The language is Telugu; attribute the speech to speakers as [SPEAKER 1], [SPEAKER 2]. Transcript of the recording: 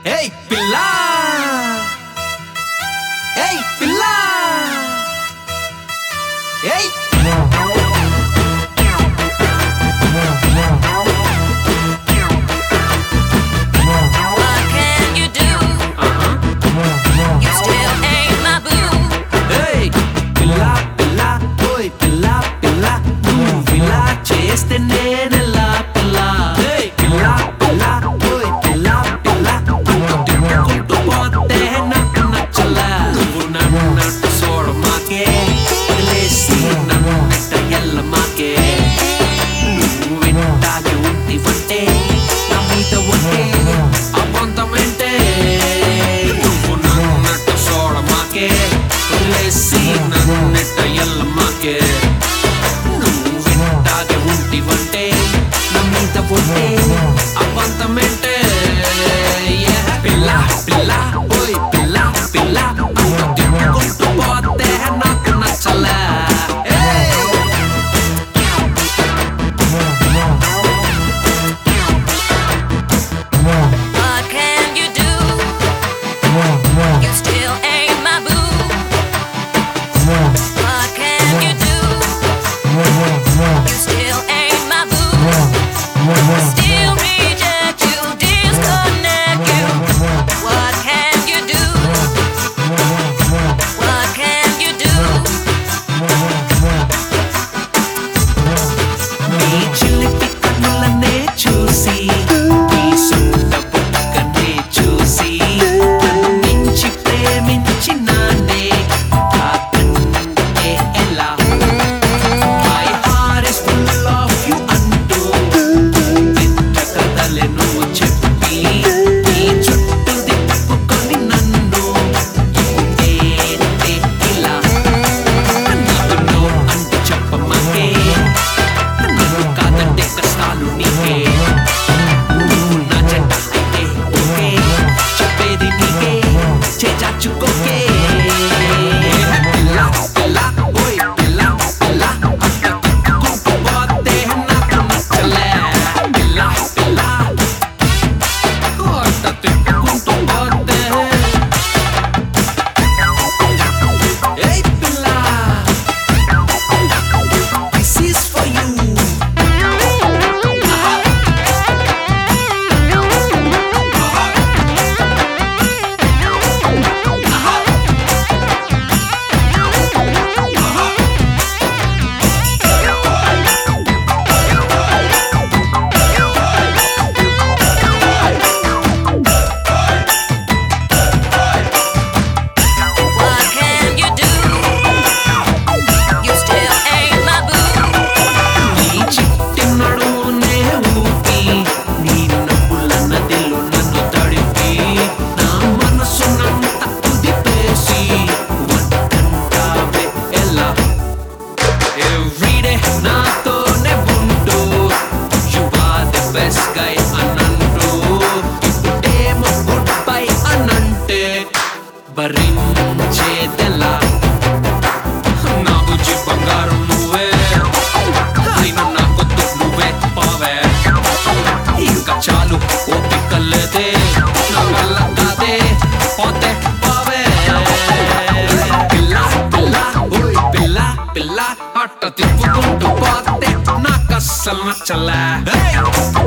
[SPEAKER 1] Hey pilla, hey pilla, hey.
[SPEAKER 2] What can you do? You still ain't my boo.
[SPEAKER 1] Hey pilla, pilla, boy pilla, pilla, నువ్విలా చేస్తే నేనెలా pilla. Hey pilla, pilla, boy pilla, pilla, తిప్పుకుంటూ పోతే నాకు నచ్చలా. నువ్వు నన్ను చూడమాకే, వదిలేసి నన్ను ఎల్లమాకే. నువ్వు వింటాగే ఉంటివంటే నా మీద ఉంటే అబద్ధమేంటే. నువ్వు నన్ను చూడమాకే, వదిలేసి నన్ను ఎల్లమాకే. నువ్వు వింటాగే ఉంటివంటే నా మీద ఉంటే అబద్ధమేంటే. పిల్ల పిల్ల ఓయ్ పిల్ల పిల్ల తిప్పుకుంటూ పోతే నాకు నచ్చలే.
[SPEAKER 2] What can you do? You still ain't my boo. What can you do? You still ain't my boo. Still reject you, disconnect you. What can you do? What can you do?
[SPEAKER 1] నీ చిలిపి కన్నులనే చూసి, నీ సొంత బుగ్గనే చూసి, నన్ను మించి ప్రేమించినానే. నాకంటే ఎలా? My heart is full of you అంటూ నిత్య కథలే నువ్వు చెప్పి, నీ చుట్టూ తిప్పుకొని నన్ను ఏంటే ఇలా? నాకు no అంటూ చెప్పమాకే, నన్ను కాదంటే కష్టాలు నీకే. నువ్వు నా జంట అయితే ఓకే, చెప్పేది నీకే, చేజార్చుకోకే. పిల్ల పిల్ల ఓయ్ పిల్ల పిల్ల అట్ట తిప్పుకుంటూ పోతే నాకు నచ్చలే. పిల్ల పిల్ల అట్ట తిప్పుకుంటూ పోతే. Hey pilla, this is for you.
[SPEAKER 2] What can you do? You still ain't my boo.
[SPEAKER 1] నీ చిట్టి నడుమునే ఊపి, నీ నవ్వుల నదిలో నన్ను తడిపి, నా మనసునంతా కుదిపేసి వద్దంటావే ఎలా? Everyday నాతోనే ఉంటూ you are the best guy అనంటూ, ఇప్పుడేమో goodbye అనంటే భరించేదెలా? నా బుజ్జి బంగారం నువ్వే, అయినా నాకొద్దు నువ్వే పోవే. ఇంకా చాలు ఓపిక లేదే, నా వల్ల కాదే, పోతే పోవే. పిల్ల పిల్ల ఓయ్ పిల్ల పిల్ల అట్ట తిప్పుకుంటూ పోతే నాకు అస్సలు నచ్చలే.